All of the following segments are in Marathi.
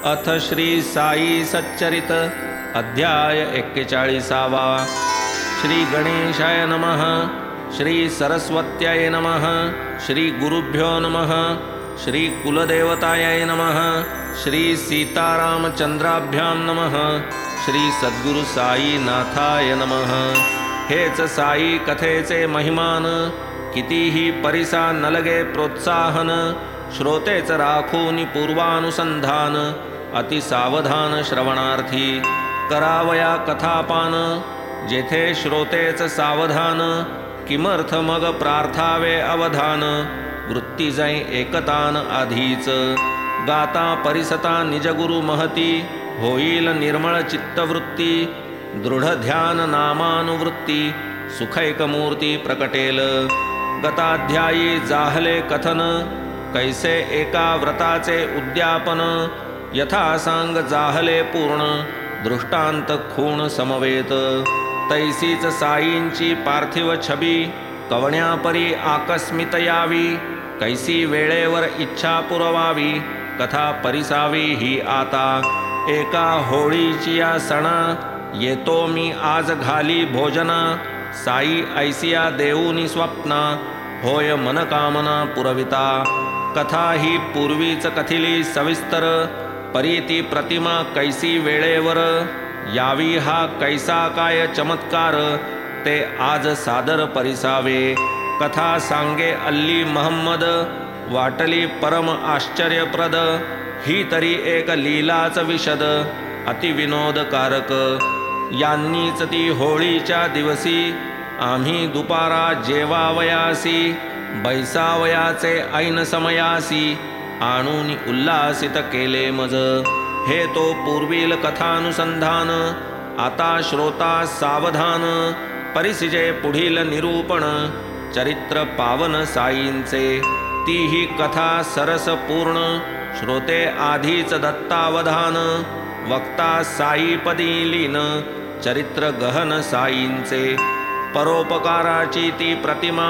अथ श्री साई सच्चरित अध्याय 41. श्री गणेशाय नमः. श्री सरस्वत्याय नमः. श्री गुरुभ्यो नमः. श्री कुलदेवताय नमः. श्री सीतारामचंद्राभ्यां नमः. श्री सद्गुरु साई नाथाय नमः. हेच साई कथेचे महिमान, कितीही परिसा नलगे प्रोत्साहन. श्रोतेच राखूनि पूर्वानुसंधान, अति सावधान श्रवणार्थी करावया कथापान. जेथे श्रोतेच सावधान, किमर्थ मग प्रार्थावे अवधान. वृत्ती जाई एकतान आधीच, गाता परिसता निजगुरु महती. होईल निर्मळ चित्तवृत्ती, दृढ ध्यान नामानुवृत्ती. सुखैकमूर्ती प्रकटेल, गताध्यायी जाहले कथन. कैसे एका व्रताचे उद्यापन, यथा सांग जाहले पूर्ण. दृष्टांत खूण समवेत, तैसीच साईंची पार्थिव छबी. कवण्यापरी आकस्मित यावी, कैसी वेळेवर इच्छा पुरवावी. कथा परिसावी ही आता, एका होळीची या सणा. येतो मी आज घाली भोजना, साई ऐसिया देऊनी स्वप्ना. होय मनकामना पुरविता, कथा ही पूर्वीच कथिली सविस्तर. परीती प्रतिमा कैसी वेळेवर, यावी हा कैसा काय चमत्कार. ते आज सादर परिसावे, कथा सांगे अल्ली महम्मद. वाटली परम आश्चर्यप्रद, ही तरी एक लीलाच विशद. अतिविनोदकारक, यांनीच ती होळीच्या दिवसी. आम्ही दुपारा जेवावयासी, बैसावयाचे ऐन समयासी. आणून उल्हासित केले मज, हे तो पूर्वील कथानुसंधान. आता श्रोता सावधान, परिसिजे पुढील निरूपण. चरित्र पावन साईंचे, तीही कथा सरस पूर्ण. श्रोते आधीच दत्तावधान, वक्ता साईपदी लीन. चरित्र गहन साईंचे, परोपकाराची ती प्रतिमा.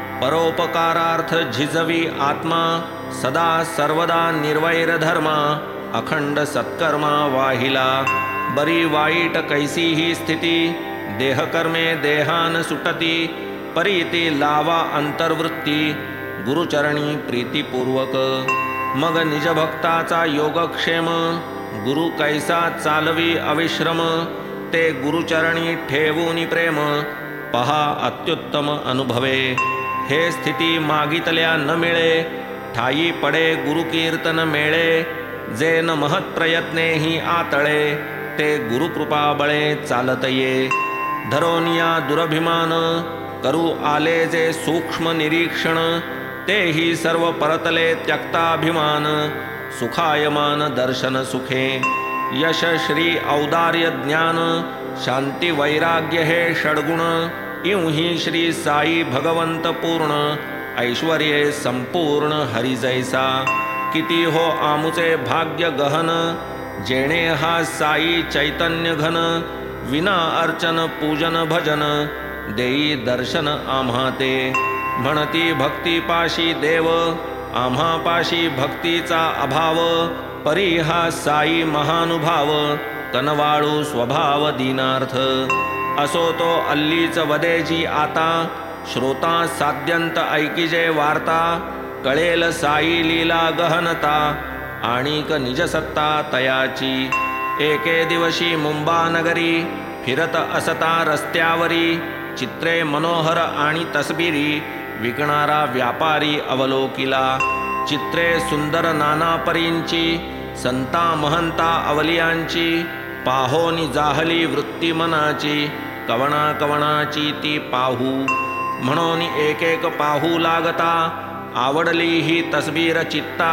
परोपकारार्थ झिजवी आत्मा, सदा सर्वदा निर्वैर धर्मा. अखंड सत्कर्मा वाहिला, बरी वाईट कैसी ही स्थिती. देहकर्मे देहान सुटती, परीती लावा अंतर्वृत्ती. गुरुचरणी प्रीतीपूर्वक, मग निजभक्ताचा योगक्षेम. गुरु कैसा चालवी अविश्रम, ते गुरुचरणी ठेवूनी प्रेम. पहा अत्युत्तम अनुभवे, हे स्थिती मागितल्या न मिळे. ठाई पडे गुरुकीर्तन मेळे, जे न महत्प्रयत्ने ही आतळे. ते गुरुकृपा बळे चालत ये, धरोनिया दुरभिमान. करू आले जे सूक्ष्म निरीक्षण, तेही सर्व परतले त्यक्ताभिमान. सुखायमान दर्शन सुखे, यश श्री औदार्य ज्ञान. शांती वैराग्य हे षड्गुण, इवही श्री साई भगवंत पूर्ण. ऐश्वर्ये संपूर्ण हरि जैसा, किती हो आमुचे भाग्य गहन. जेणे हा साई चैतन्य घन. विना अर्चन पूजन भजन, देई दर्शन आम्हा ते. म्हणती भक्तीपाशी देव, आम्हापाशी भक्तीचा अभाव. परी हा साई महानुभाव, कनवाळू स्वभाव दीनार्थ. असो तो अल्लीच वदेजी आता, श्रोता साध्यंत ऐकिजे वार्ता. कळेल साई लीला गहनता, आणिक निजसत्ता तयाची. एके दिवशी मुंबा नगरी, फिरत असता रस्त्यावरी. चित्रे मनोहर आणि तस्बिरी, विकणारा व्यापारी अवलोकिला. चित्रे सुंदर नाना परींची, संता महंता अवलियांची. पाहोनी जाहली वृत्ती मनाची, कवणा कवणाची ती पाहू. म्हणून एक एक पाहू लागता, आवडली ही तस्बीर चित्ता.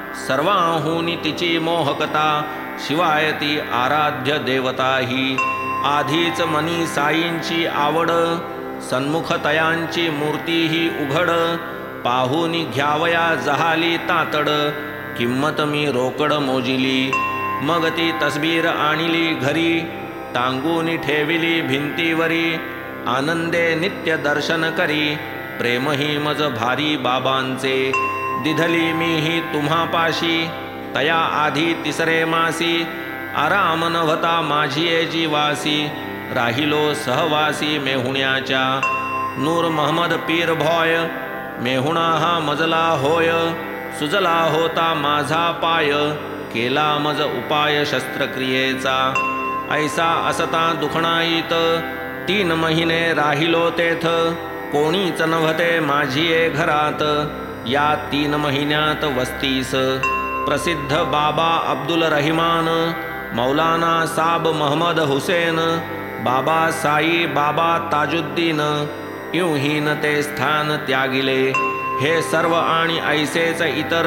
सर्वाहूनी तिची मोहकता, शिवाय ती आराध्य देवता ही. आधीच मनी साईंची आवड, सन्मुख तयांची मूर्ती ही उघड. पाहूनी घ्यावया जहाली तातड, किंमत मी रोकड मोजिली. मग ती तस्बीर आणली घरी, टांगूनी ठेविली भिंतीवरी. आनंदे नित्य दर्शन करी, प्रेमही मज भारी बाबांचे. दिधली मी ही तुम्हापाशी, तया आधी तिसरे मासी आराम नव्हता माझी जीवासी राहिलो सहवासी मेहुण्याच्या नूर महम्मद पीर भॉय मेहुणा हा मजला होय सुजला होता माझा पाय केला मज उपाय शस्त्रक्रियेचा ऐसा असता दुखणाईत 3 महिने राहिलो तेथ कोणीच नव्हते माझी घरात या 3 महिन्यात वस्तीस प्रसिद्ध बाबा अब्दुल रहिमान मौलाना साब महम्मद हुसेन बाबा साई बाबा ताजुद्दीन यूहीन ते स्थान त्यागिले हे सर्व आणि ऐसेच इतर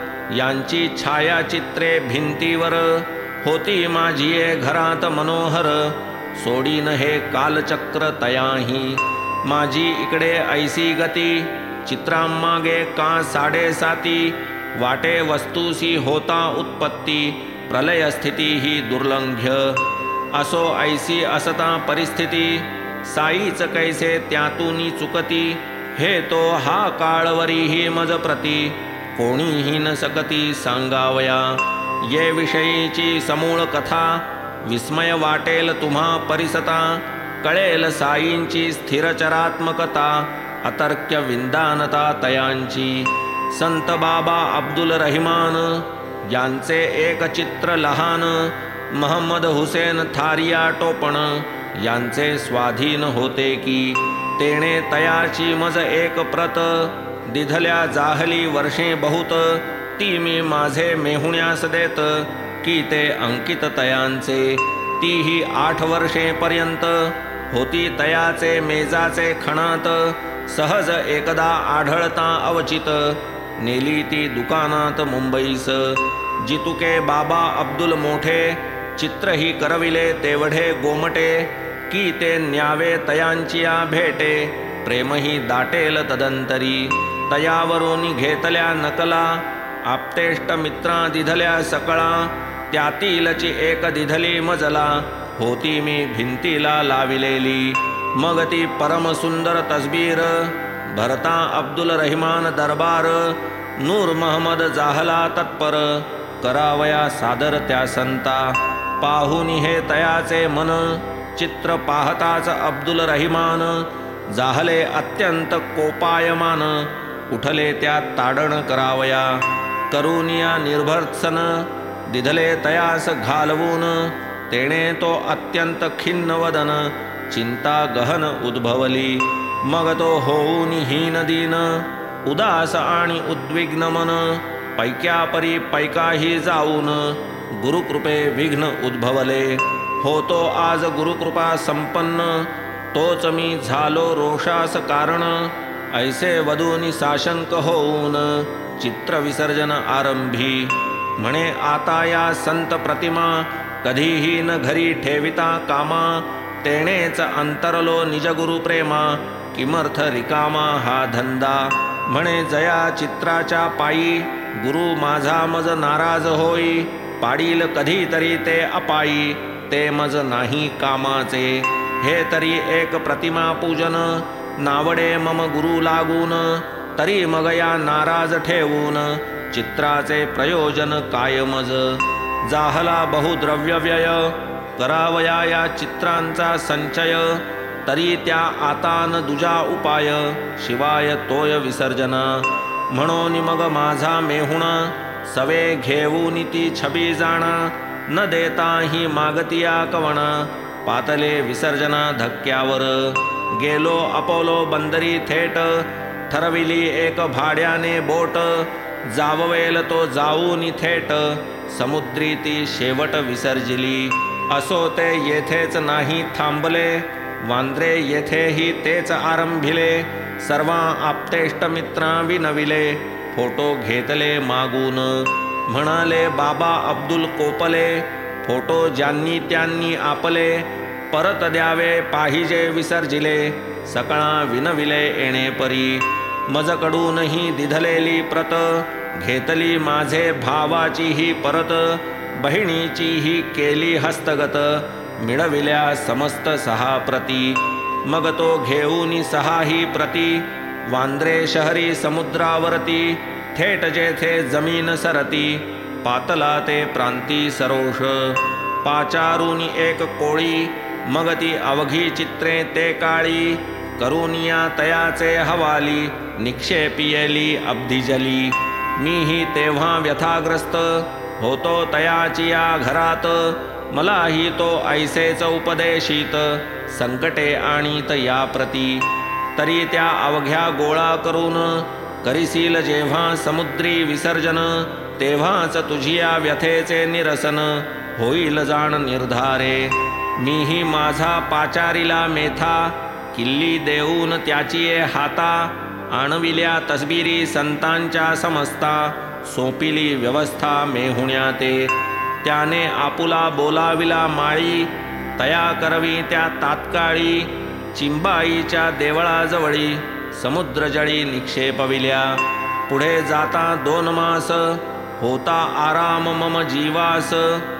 यांची छायाचित्रे भिंतीवर होती माझी घरात मनोहर सोडीन हे कालचक्र तयाही माझी इकडे ऐसी गती चित्रांमागे का 7.5 वाटे वस्तूसी होता उत्पत्ती प्रलय स्थिती ही दुर्लंघ्य असो ऐसी असता परिस्थिती साईच कैसे त्यातून चुकती हे तो हा काळवरीही मज प्रती कोणीही न सकती सांगावया ये विषयीची समूळ कथा विस्मय वाटेल तुम्हा परिसता कळेल साईंची स्थिरचरात्मकता अतर्क्य विंदानता तयांची संत बाबा अब्दुल रहिमान यांचे एक चित्र लहान महम्मद हुसेन थारिया टोपण यांचे स्वाधीन होते की तेणे तयाची मज एक प्रत दिधल्या जाहली वर्षे बहुत ती मी माझे मेहुण्यास देत की ते अंकित तयांचे तीही 8 वर्षे पर्यंत होती तयाचे मेजाचे खणात सहज एकदा आढळता अवचित नेली ती दुकानात मुंबईस जितुके बाबा अब्दुल मोठे चित्रही करविले तेवढे गोमटे की ते न्यावे तयांचिया भेटे प्रेमही दाटेल तदंतरी तयावरून घेतल्या नकला आप्तेष्ट मित्रा दिधल्या सकळा त्यातीलची एक दिधली मजला होती मी भिंतीला लाविलेली मग ती परम सुंदर तस्बीर भरता अब्दुल रहिमान दरबार नूर महम्मद जाहला तत्पर करावया सादर त्या संता पाहून हे तयाचे मन चित्र पाहताच अब्दुल रहिमान जाहले अत्यंत कोपायमान उठले त्यात ताडण करावया करुनिया निर्भर्त्सन दिधले तयास घालवून तेणे तो अत्यंत खिन्न वदन चिंता गहन उद्भवली मग तो होऊन हीन दीन उदास आणि उद्विग्न मन पैक्यापरी पैकाही जाऊन गुरुकृपे विघ्न उद्भवले होतो आज गुरुकृपा संपन्न तोच मी झालो रोषास कारण ऐसे वधूनी साशंक होऊन चित्र विसर्जन आरंभी म्हणे आता या संत प्रतिमा कधीही न घरी ठेविता कामा तेणेच अंतरलो निज गुरु प्रेमा किमर्थ रिकामा हा धंदा म्हणे जया चित्राच्या पायी गुरु माझा मज नाराज होई पाडील कधीतरी ते अपायी ते मज नाही कामाचे हे तरी एक प्रतिमा पूजन नावडे मम गुरु लागून तरी मग या नाराज ठेवून चित्राचे प्रयोजन काय मज जाहला बहुद्रव्य व्यय करावया या चित्रांचा संचय तरी त्या आता न दुजा उपाय शिवाय तोय विसर्जना म्हणून मग माझा मेहुणा सवे घेऊन ती छबी जाणा न देताही मागतिया कवणा पातले विसर्जना धक्क्यावर गेलो अपोलो बंदरी थेट ठरविली एक भाड्याने बोट जाववेल तो जाऊन थेट समुद्री ती शेवट विसर्जिली असो ते येथेच नाही थांबले वांद्रे येथेही तेच आरंभिले सर्वा आप्तेष्ट मित्रा विनविले फोटो घेतले मागून म्हणाले बाबा अब्दुल कोपले फोटो ज्यांनी त्यांनी आपले परत द्यावे पाहिजे विसर्जिले सकळा विनविले येणे परी मजकडूनही दिधलेली प्रत घेतली माझे भावाची ही परत बहिणीचीही केली हस्तगत मिळविल्या समस्त 6 प्रती मग तो घेऊन 6ही प्रती वांद्रे शहरी समुद्रावरती थेट जेथे जमीन सरती पातला ते प्रांती सरोष. पाचारुनी एक कोळी मग ती अवघी चित्रे ते काळी. करुनिया तयाचे हवाली निक्षेपियली अब्धिजली. मीही तेव्हा व्यथाग्रस्त होतो तयाची या घरात. मलाही तो ऐसेच उपदेशित संकटे आणीत या प्रती. तरी त्या अवघ्या गोळा करून करिसील जेव्हा समुद्री विसर्जन. तेव्हाच तुझिया व्यथेचे निरसन होईल जाण निर्धारे. मीही माझा पाचारीला मेथा किल्ली देऊन त्याची हाता. आणविल्या तसबिरी संतांच्या समस्ता सोपिली व्यवस्था मेहुण्या ते. त्याने आपुला बोलाविला माळी तया करवी त्या तात्काळी. चिंबाईच्या देवळाजवळी समुद्रजळी निक्षेपविल्या. पुढे जाता 2 मास होता आराम मम जीवास.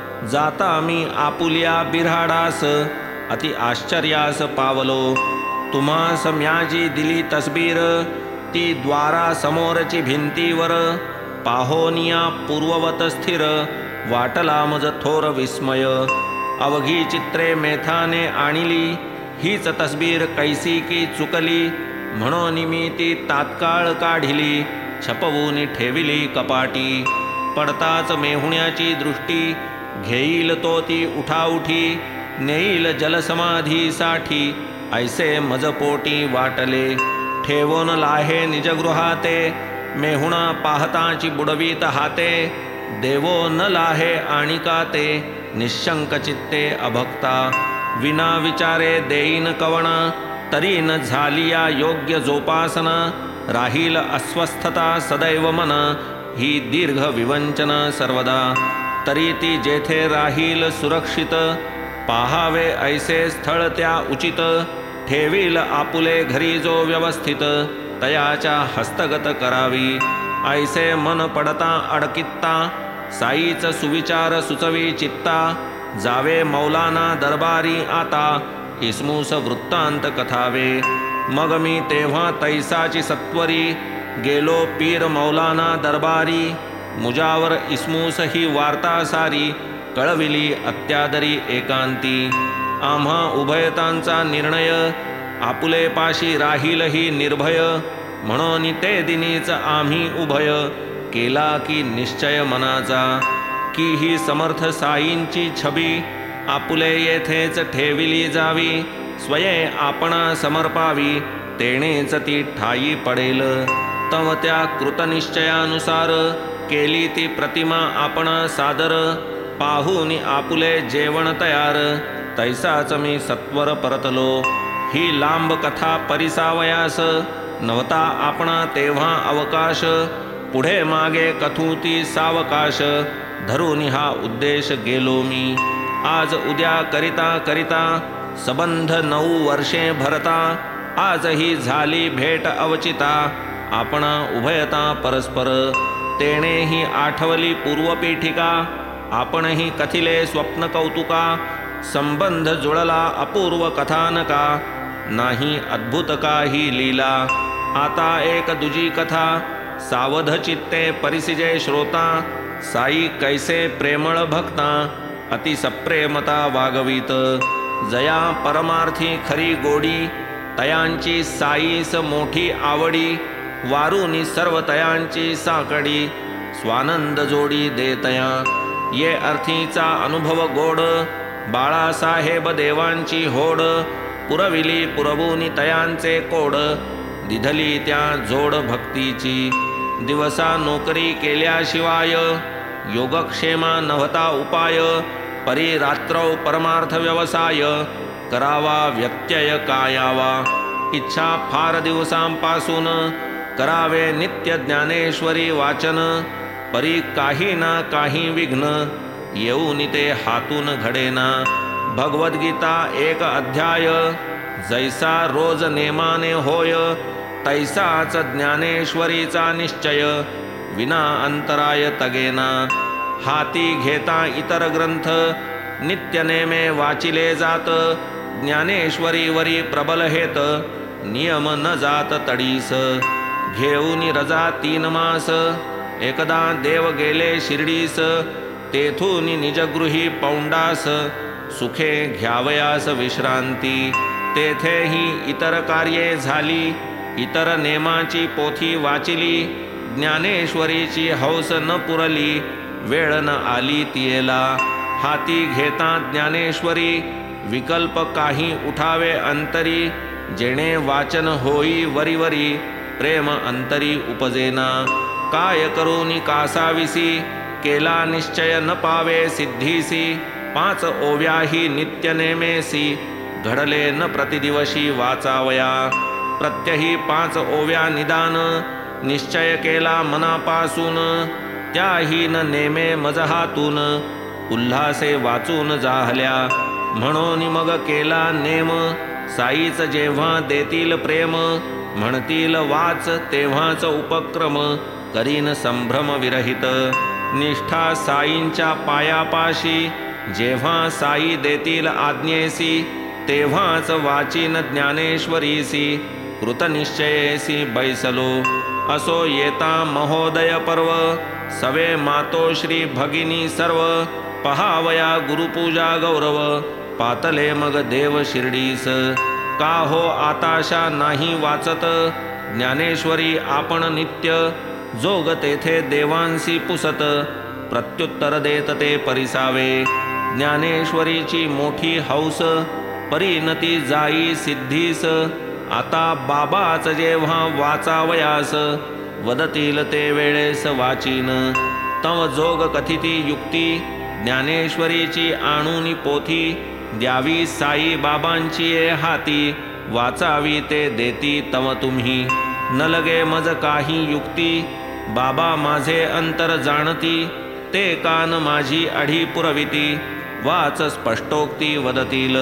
जाता मी आपुल्या बिऱ्हाडास अति आश्चर्यास पावलो. तुम्हास म्याजी दिली तसबीर ती द्वारा समोरची भिंतीवर. पाहोनिया पूर्ववत स्थिर वाटला मज थोर विस्मय. अवघी चित्रे मेथाने आणिली हीच तसबीर कैसी की चुकली. म्हणून मी ती तात्काळ काढिली छपवून ठेविली कपाटी. पडताच मेहुण्याची दृष्टी घेईल तो ती उठाउठी. नेईल जलसमाधीसाठी ऐसे मजपोटी वाटले. ठेवून लाहे निजगृहाते मेहुणा पाहताची बुडवीत हाते. देवो न लाहे आणिका ते निशंक चित्ते अभक्ता. विना विचारे देईन कवण तरी न झालिया योग्य जोपासना. राहील अस्वस्थता सदैव मन ही दीर्घ विवंचन सर्वदा. तरी ती जेथे राहील सुरक्षित पाहावे ऐसे स्थळ त्या उचित. ठेवील आपुले घरी जो व्यवस्थित तयाच्या हस्तगत करावी. ऐसे मन पडता अडकित्ता साईच सुविचार सुचवी चित्ता. जावे मौलाना दरबारी आता इस्मूस वृत्तांत कथावे. मग मी तेव्हा तैसाची सत्वरी गेलो पीर मौलाना दरबारी. मुजावर इस्मूस ही वार्ता सारी कळविली अत्यादरी एकांती. आम्हा उभयतांचा निर्णय आपुले पाशी राहीलही निर्भय. म्हणून ते दिनीच आम्ही उभय केला की निश्चय मनाचा. की ही समर्थ साईंची छबी आपुले येथेच ठेविली जावी. स्वये आपणा समर्पावी तेणेच ती ठाई पडेल. तव त्या कृतनिश्चयानुसार केली ती प्रतिमा आपणा सादर. पाहून आपुले जेवण तयार तैसाच मी सत्वर परतलो. ही लांब कथा परिसावयास नव्हता आपणा तेव्हा अवकाश. पुढे मागे कथूती सावकाश धरून हा उद्देश गेलो मी. आज उद्या करिता करिता संबंध 9 वर्षे भरता. आजही झाली भेट अवचिता आपणा उभयता परस्पर. तेणेही आठवली पूर्वपीठिका आपणही कथिले स्वप्न कौतुका. संबंध जुळला अपूर्व कथानका नाही अद्भुत काही लीला. आता एक दुजी कथा सावध चित्ते परिसिजे श्रोता. साई कैसे प्रेमळ भक्ता अति सप्रेमता वागवीत. जया परमार्थी खरी गोडी तयांची साईस मोठी आवडी. वारुनी सर्व तयांची साकडी स्वानंद जोडी देतया. ये अर्थीचा अनुभव गोड बाळासाहेब देवांची होड. पुरविली पुरवूनी तयांचे कोड दिधली त्या जोड भक्तीची. दिवसा नोकरी केल्याशिवाय योगक्षेमा नव्हता उपाय. परी रात्रौ परमार्थ व्यवसाय करावा व्यत्यय कायावा. इच्छा फार दिवसांपासून करावे नित्य ज्ञानेश्वरी वाचन. परी काही ना काही विघ्न येऊन ते हातून घडेना. भगवद्गीता 1 अध्याय जैसा रोज नेमाने होय तैसाच ज्ञानेश्वरीचा निश्चय विना अंतराय तगेना. हाती घेता इतर ग्रंथ नित्य नेमे वाचिले जात. ज्ञानेश्वरीवरी प्रबल हेत नियम न जात तडीस. घेऊनी रजा 3 मास एकदा देव गेले शिर्डीस, तेथून निजगृही पौंडास, सुखे घ्यावयास विश्रांती. तेथेही इतर कार्ये झाली, इतर नेमाची पोथी वाचिली. ज्ञानेश्वरीची हौस न पुरली, वेळ न आली तियेला. हाती घेता ज्ञानेश्वरी, विकल्प काही उठावे अंतरी. जेणे वाचन होई वरीवरी, प्रेम अंतरी उपजेना. काय करूनी कासाविसी, केला निश्चय न पावे सिद्धीसी. 5 ओव्याही नित्य नेमेसी, घडले न प्रतिदिवशी वाचावया. प्रत्यही 5 ओव्या निदान, निश्चय केला मनापासून. त्याही न नेमे मजहातून, उल्हासे वाचून जाहल्या. म्हणून मग केला नेम, साईच जेव्हा देतील प्रेम. म्हणतील वाच तेव्हाच उपक्रम, करीन संभ्रम विरहित. निष्ठा साईंच्या पायापाशी, जेव्हा साई देतील आज्ञेसी. तेव्हाच वाचीन ज्ञानेश्वरीसी, कृतनिश्चयेसी बैसलो. असो येता महोदय पर्व, सवे मातोश्री भगिनी सर्व. पहावया गुरुपूजा गौरव, पातले मग देव शिर्डीस. का हो आताशा नाही वाचत, ज्ञानेश्वरी आपण नित्य. जोग तेथे देवांसी पुसत, प्रत्युत्तर देत ते परिसावे. ज्ञानेश्वरीची मोठी हौस, परिणती जाई सिद्धीस. आता बाबाच जेव्हा वाचावयास, वदतील ते वेळेस वाचीन. तव जोग कथिती युक्ती, ज्ञानेश्वरीची आणूनी पोथी. द्यावी साई बाबांची ये हाती, वाचावी ते देती तव तुम्ही. न लगे मज काही युक्ती, बाबा माझे अंतर जाणती. ते कान माझी अढी पुरविती, वाच स्पष्टोक्ती वदतील.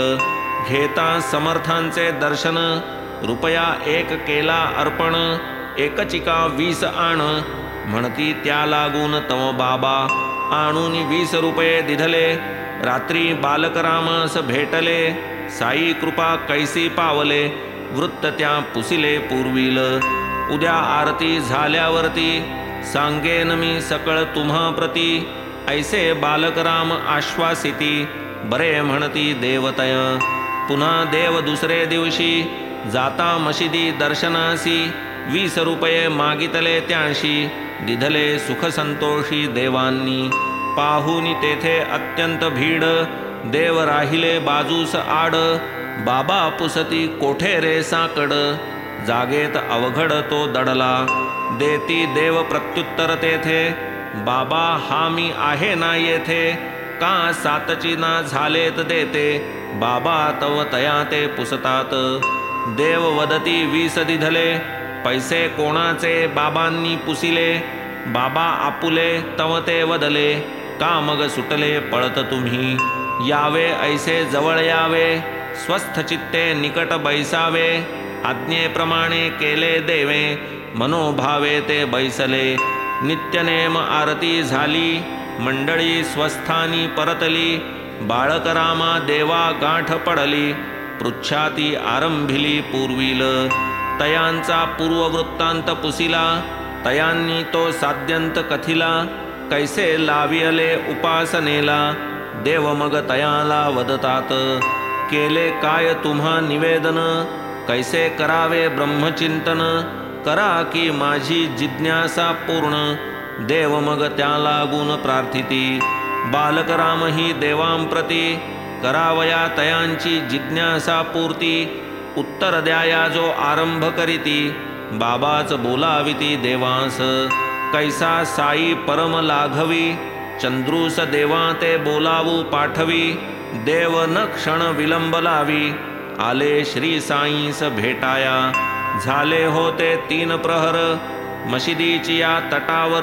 घेता समर्थांचे दर्शन, रुपया 1 केला अर्पण. एकचिका 20 आण, म्हणती त्या लागून तव बाबा. आणून 20 रुपये दिधले, रात्री बालकरामास भेटले. साई कृपा कैसी पावले, वृत्त त्या पुसिले पूर्वील. उद्या आरती झाल्यावरती, सांगेन मी सकळ तुम्हा प्रती. ऐसे बालकराम आश्वासिती, बरे म्हणती देवतय. पुन्हा देव दुसरे दिवशी, जाता मशिदी दर्शनासी. 20 रुपये मागितले त्यांशी, दिधले सुख संतोषी देवांनी. पाहुनी तेथे अत्यंत भीड, देव राहिले बाजूस आड. बाबा पुसती कोठे रे साकड, जागेत अवघड तो दडला. देती देव प्रत्युत्तर तेथे, बाबा हा मी आहे ना येथे. का सातची ना झालेत देते, बाबा तव तया ते पुसतात. देव वदती 20 दिधले, पैसे कोणाचे बाबांनी पुसिले. बाबा आपुले तव ते वदले, का मग सुटले पळत तुम्ही. यावे ऐसे जवळ यावे, स्वस्थ चित्ते निकट बैसावे. आज्ञेप्रमाणे केले देवे, मनोभावे ते बैसले. नित्यनेम आरती झाली, मंडळी स्वस्थानी परतली. बाळकरामा देवा गाठ पडली, पृच्छाती आरंभिली पूर्वील. तयांचा पूर्ववृत्तांत पुसिला, तयांनी तो साध्यंत कथिला. कैसे लावियले उपासनेला, देव मग तयाला वदतात. केले काय तुम्हा निवेदन, कैसे करावे ब्रह्मचिंतन. करा की माझी जिज्ञासा पूर्ण, देव मग त्या लागून प्रार्थिती. बालकरामही देवांप्रती, करावया तयांची जिज्ञासा पूर्ती. उत्तर द्याया जो आरंभ करीती, बाबाच बोलाविती देवांस. कैसा साई परम लाघवी, चंद्रूस देवा ते बोलावू पाठवी. देव न क्षण विलंब लावी, आले श्री साईंस भेटाया. झाले होते 3 प्रहर, मशिदीची या तटावर.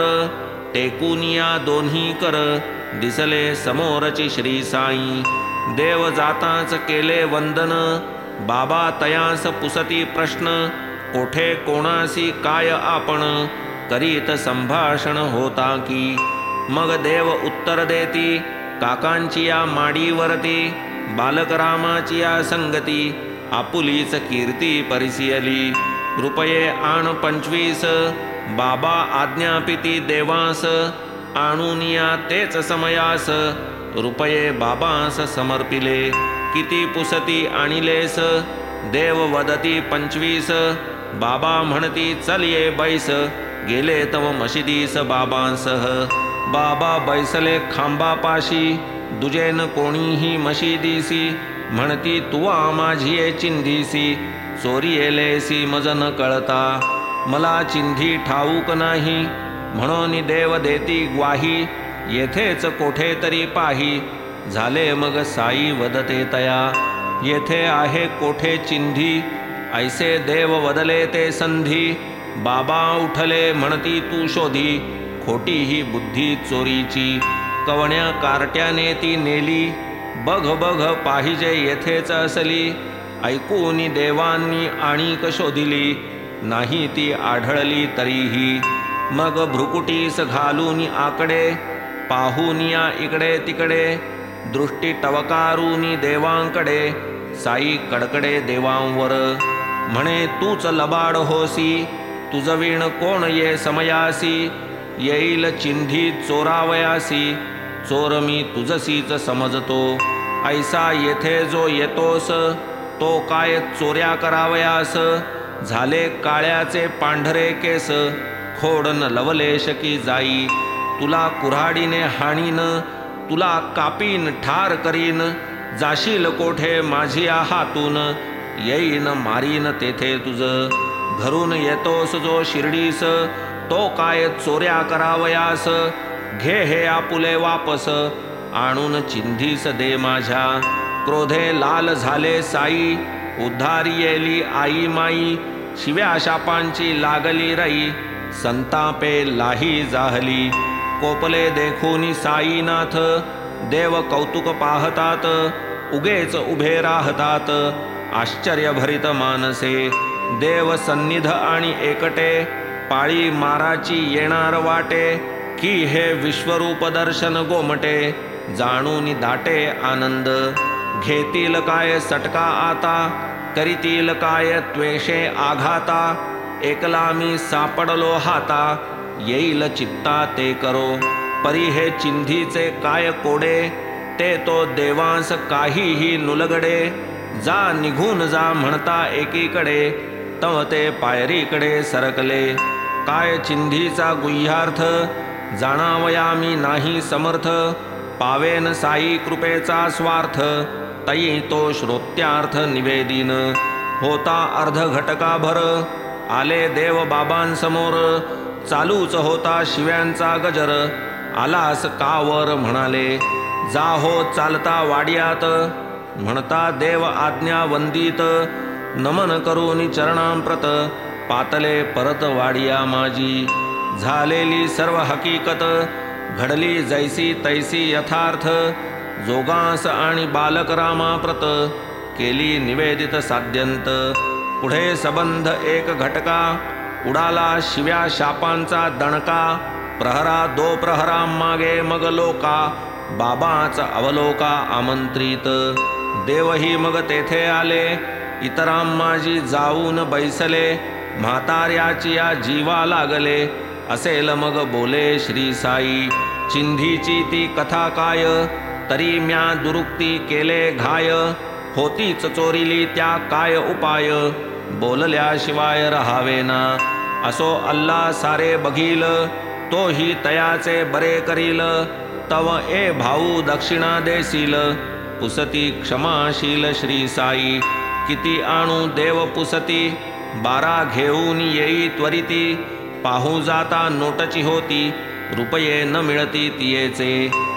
टेकुनिया दोन्ही कर, दिसले समोरची श्री साई. देव जाताच केले वंदन, बाबा तयास पुसती प्रश्न. कोठे कोणासी काय आपण, करीत संभाषण होता की. मग देव उत्तर देती, काकांची या माडीवरती. बालकरामाची या संगती, आपुलीच कीर्ती परिसियली. रुपये आण 25, बाबा आज्ञापिती देवास, आणूनिया तेच समयास, रुपये बाबांस समर्पिले. किती पुसती आणिलेस, देव वदती 25, बाबा म्हणती चल ये बैस, गेले तव मशिदीस बाबांसह. बाबा बैसले खांबापाशी, दुजेन कोणीही मशिदीसी, म्हणती तुवा माझी चिंधीसी, चोरी येलेसी मज न कळता, मला चिंधी ठाऊक नाही, म्हणून देव देती ग्वाही, येथेच कोठे तरी पाही. झाले मग साई वदते तया, येथे आहे कोठे चिंधी, ऐसे देव वदले ते संधी. बाबा उठले म्हणती तू शोधी, खोटी ही बुद्धी चोरीची, कवण्या कार्ट्याने ती नेली, बघ बघ पाहिजे येथेच असली. ऐकून देवांनी आणीक शोधिली, नाही ती आढळली तरीही. मग भ्रुकुटीस घालून आकडे, पाहूनिया इकडे तिकडे, दृष्टी टवकारून देवांकडे, साई कडकडे देवांवर. म्हणे तूच लबाड होसी, तुझवीण कोण ये समयासी, येईल चिंधी चोरावयासी, चोर मी तुझसीच समजतो. ऐसा येथे जो येतोस, तो काय चोऱ्या करावयास, झाले काळ्याचे पांढरे केस, खोडन लवलेश की जाई. तुला कुऱ्हाडीने हाणीन, तुला कापीन ठार करीन, जाशील कोठे माझी हातून, येईन मारीन तेथे तुझ. घरून येतोस जो शिर्डीस, तो काय चोऱ्या करावयास, घे हे आपुले वापस, आणून चिंधीस दे माझ्या. क्रोधे लाल झाले साई, उद्धारी येली आई माई, शिव्या शापांची लागली रई, संतापे लाही जाहली. कोपले देखून साईनाथ, देव कौतुक पाहतात, उगेच उभे राहतात, आश्चर्यभरित मानसे. देव सन्निध आणि एकटे, पाळी माराची येणार वाटे, की हे विश्वरूप दर्शन गोमटे, जाणून दाटे आनंद. घेतील काय सटका आता, करीतील काय त्वेषे आघाता, एकला मी सापडलो हाता, येईल चित्ता ते करो. परी हे चिंधीचे काय कोडे, ते तो देवांस काहीही नुलगडे. जा निघून जा म्हणता एकीकडे, तव ते पायरीकडे सरकले. काय चिंधीचा गुह्यार्थ, जाणावया मी नाही समर्थ, पावेन साई कृपेचा स्वार्थ, तई तो श्रोत्यार्थ निवेदिन. होता अर्ध घटकाभर, आले देव बाबांसमोर, चालूच होता शिव्यांचा गजर, आलास कावर म्हणाले, जा हो चालता वाड्यात, म्हणता देव आज्ञा वंदित, नमन करून चरणांप्रत, पातले परत वाडिया माझी. झालेली सर्व हकीकत, घडली जैसी तैसी यथार्थ, जोगांस आणि बालक रामाप्रत, केली निवेदित साध्यंत. पुढे सबंध एक घटका, उडाला शिव्या शापांचा दणका, प्रहरा दो प्रहरा मागे मग लोका, बाबाच अवलोका आमंत्रित. देवही मग तेथे आले, इतरांमाजी जाऊन बैसले, म्हाताऱ्याची या जीवा लागले, असेल मग बोले श्री साई. चिंधीची ती कथा काय, तरी म्या दुरुक्ती केले घाय, होतीच चोरीली त्या काय उपाय, बोलल्याशिवाय रहावेना. असो अल्ला सारे बघील, तोही तयाचे बरे करील, तव ए भाऊ दक्षिणा देशील, पुसती क्षमाशील श्री साई. किती आणू देव पुसती, 12 घेऊन येई त्वरिती, पाहू जाता नोटची होती, रुपये न मिळती तियेचे.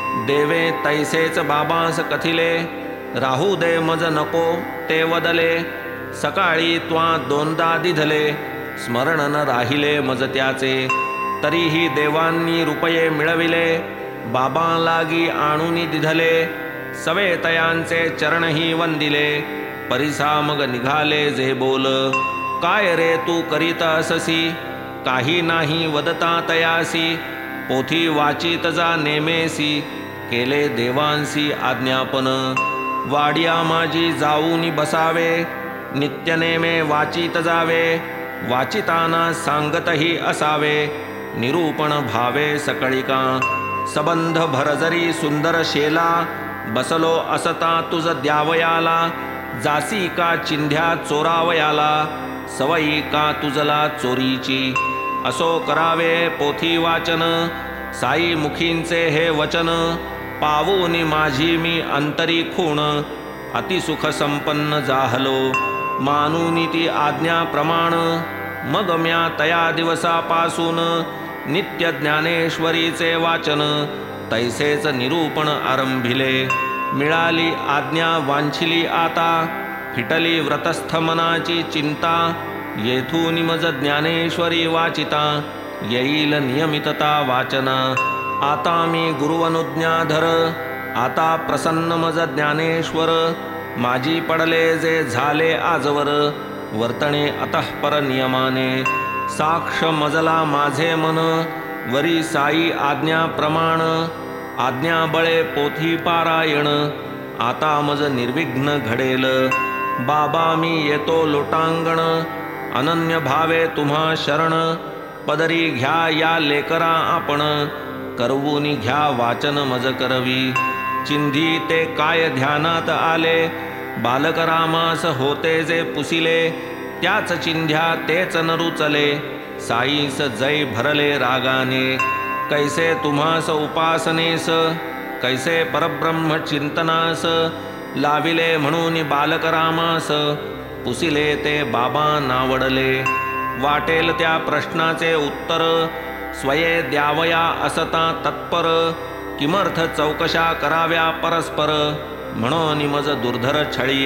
देवे तैसेच बाबांस कथिले, राहू दे मज नको ते वदले, सकाळी त्वा 2दा दिधले, स्मरण न राहिले मज त्याचे. तरीही देवांनी रुपये मिळविले, बाबा लागी आणून दिधले, सवे तयांचे चरणही वंदिले, परिसा मग निघाले जे बोल. काय रे तू करीत अससी, काही नाही वदता तयासी, पोथी वाचित जा नेमेसी, केले देवांसी आज्ञापन. वाडिया माझी जाऊन बसावे, नित्यनेमे वाचित जावे, वाचिताना सांगतही असावे निरूपण भावे सकळिका सबंध भरजरी सुंदर शेला बसलो असता तुझ द्यावयाला जासी का चिंध्या चोरावयाला सवयी का तुझला चोरीची असो करावे पोथी वाचन साई मुखींचे हे वचन पावूनी माझी मी अंतरी खूण अतिसुख संपन्न जाहलो मानूनी ती आज्ञा प्रमाण मग म्या तया दिवसापासून नित्य ज्ञानेश्वरीचे वाचन तैसेच निरूपण आरंभिले मिळाली आज्ञा वांछिली आता फिटली व्रतस्थ मनाची चिंता येथून मज ज्ञानेश्वरी वाचिता येईल नियमितता वाचना आता मी गुरुवनुज्ञाधर आता प्रसन्न मज ज्ञानेश्वर माझी पडले जे झाले आजवर वर्तणे अतःपर नियमाने साक्ष मजला माझे मन वरी साई आज्ञा प्रमाण आज्ञा बळे पोथी पारायण आता मज निर्विघ्न घडेल बाबा मी येतो लोटांगण अनन्य भावे तुम्हा शरण पदरी घ्या या लेकरा आपण करवूनी घ्या वाचन मज करवी चिंधी ते काय ध्यानात आले बालक रामास होते जे पुसिले त्याच चिंध्या तेच नरुचले साईस जय भरले रागाने कैसे तुम्हास उपासनेस कैसे परब्रह्म चिंतनास लाविले म्हणून बालक रामास पुसिले ते बाबा नावडले वाटेल त्या प्रश्नाचे उत्तर स्वये द्यावया असता तत्पर किमर्थ चौकशा कराव्या परस्पर म्हणून मज दुर्धर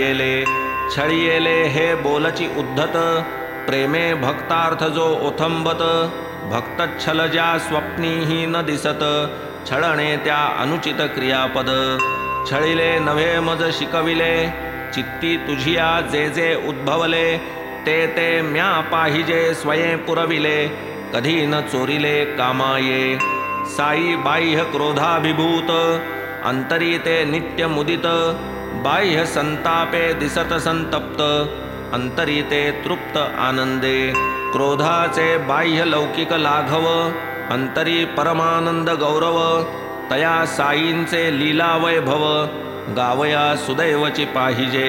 छळियेले हे बोलची उद्धत प्रेमे भक्तार्थ जो ओथंबत भक्त छल ज्या स्वप्नीही न दिसत छळणे त्या अनुचित क्रियापद छळिले नव्हे मज शिकविले चित्ती तुझिया जे जे उद्भवले ते ते म्या पाहिजे स्वये पुरविले कधी न चोरिले कामाये साई बाह्य क्रोधाभिभूत अंतरी ते नित्य मुदित बाह्य संतापे दिसत संतप्त अंतरी ते तृप्त आनंदे क्रोधाचे बाह्य लौकिक लाघव अंतरी परमानंद गौरव तया साईंचे लीला वैभव गावया सुदैवची पाहिजे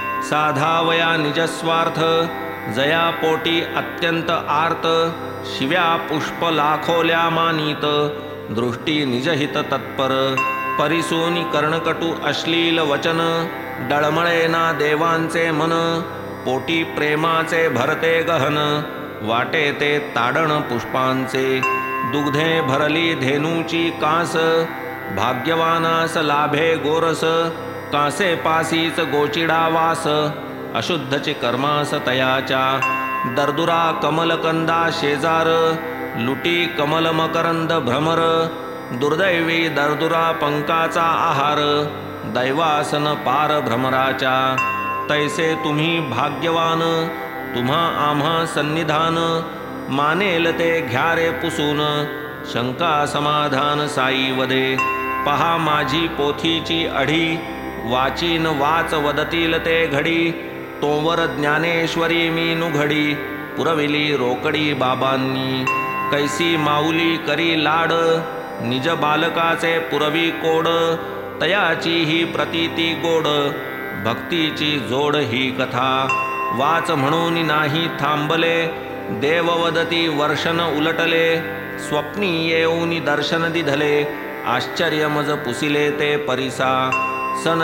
साधावया निजस्वार्थ जया पोटी अत्यंत आर्त शिव्या पुष्प लाखोल्या मानित दृष्टी निजहित तत्पर परिसूनी कर्णकटू अश्लील वचन डळमळेना देवांचे मन पोटी प्रेमाचे भरते गहन वाटे ते ताडण पुष्पांचे दुग्धे भरली धेनूची कास भाग्यवानास लाभे गोरस कासे पासीच गोचिडा वास अशुद्धचे कर्मास तयाच्या दर्दुरा कमलकंदा शेजार लुटी कमल मकरंद भ्रमर दुर्दैवी दर्दुरा पंकाचा आहार दैवासन पार भ्रमराच्या तैसे तुम्ही भाग्यवान तुम्हा आम्हा सन्निधान मानेल ते घ्या रे पुसून शंका समाधान साई वदे पहा माझी पोथीची अढी वाचीन वाच वदतील ते घडी तोवर ज्ञानेश्वरी मी नुघडी पुरविली रोकडी बाबांनी कैसी माऊली करी लाड निज बालकाचे पुरवी कोड तयाची ही प्रतीती गोड भक्तीची जोड ही कथा वाच म्हणून नाही थांबले देववदती वर्षन उलटले स्वप्नी येऊनी दर्शन दिधले आश्चर्य मज पुसिले ते परिसा सन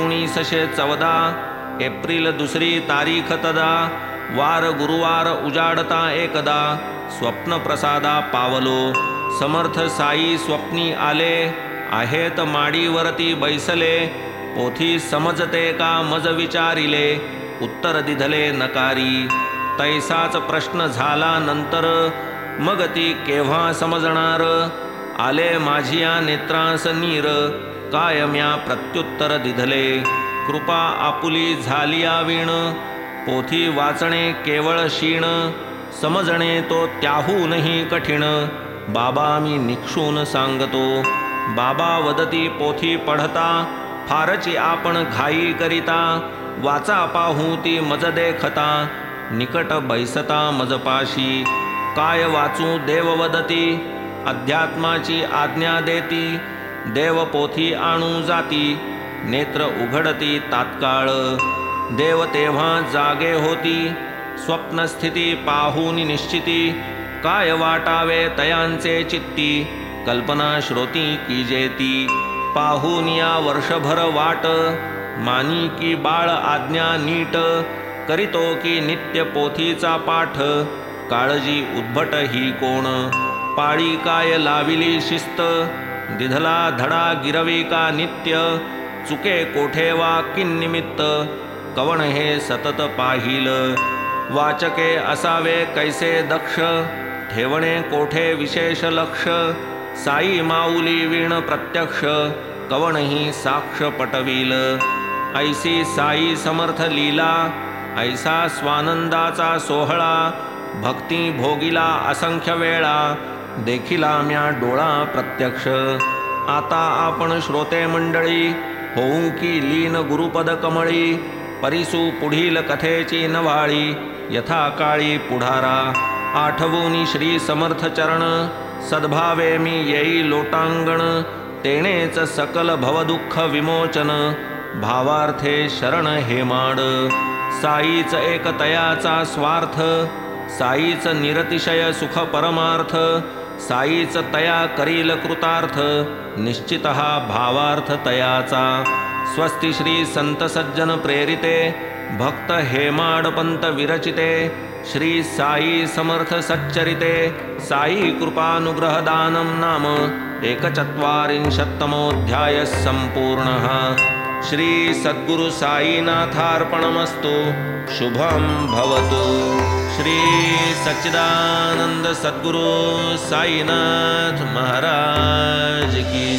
1914 एप्रिल 2 तारीख तदा वार गुरुवार उजाडता एकदा स्वप्न प्रसादा पावलो समर्थ साई स्वप्नी आले आहेत माडीवरती बैसले पोथी समजते का मज विचारिले उत्तर दिधले नकारी तैसाच प्रश्न झाला नंतर मग ती केव्हा समजणार आले माझिया नेत्रांस नीर काय म्या प्रत्युत्तर दिधले कृपा आपुली झालिया वीण पोथी वाचणे केवळ शीण समजणे तो त्याहूनही कठीण बाबा मी निक्षून सांगतो बाबा वदती पोथी पढता फारची आपण घाई करिता वाचा पाहू ती मज देखता निकट बैसता मजपाशी. काय वाचू देव वदती, अध्यात्माची आज्ञा देती. देव पोथी आणू जाती, नेत्र उघडती तात्काळ. देव तेव्हा जागे होती, स्वप्नस्थिती पाहून निश्चिती. काय वाटावे तयांचे चित्ती, कल्पना श्रोती कीजेती. पाहून या वर्षभर वाट, मानी की बाळ आज्ञा नीट. करीतो की नित्य पोथीचा पाठ, काळजी उद्भट ही कोण. पाळी काय लाविली शिस्त, दिधला धडा गिरवी का नित्य. चुके कोठे वा किन्निमित्त, कवण हे सतत पाहिल. वाचके असावे कैसे दक्ष, ठेवणे कोठे विशेष लक्ष. साई माऊली वीण प्रत्यक्ष, कवणही साक्ष पटविल. ऐसी साई समर्थ लीला, ऐसा स्वानंदाचा सोहळा. भक्ती भोगिला असंख्य वेळा, देखिला म्या डोळा प्रत्यक्ष. आता आपण श्रोते मंडळी, होऊ की लीन गुरुपद कमळी. परिसू पुढील कथेची नवाळी, यथा काळी पुढारा. आठवूनी श्री समर्थ चरण, सद्भावे मी येई लोटांगण. तेणेच सकल भवदुःख विमोचन, भावार्थे शरण हेमाड. साईच एक तयाचा स्वार्थ, साईच निरतिशय सुख परमार्थ. साईच तया करील कृतार्थ, निश्चितः भावार्थ तयाचा. स्वस्ति श्री संत सज्जन प्रेरिते, भक्त हेमाडपंत विरचिते. श्री साई समर्थ सच्चरिते, साई कृपानुग्रहदानं नाम 41तमोऽध्यायः सम्पूर्णः. श्री सद्गुरु साईनाथार्पणमस्तु. शुभं भवतु. श्री सच्चिदानंद सद्गुरु साईनाथ महाराज की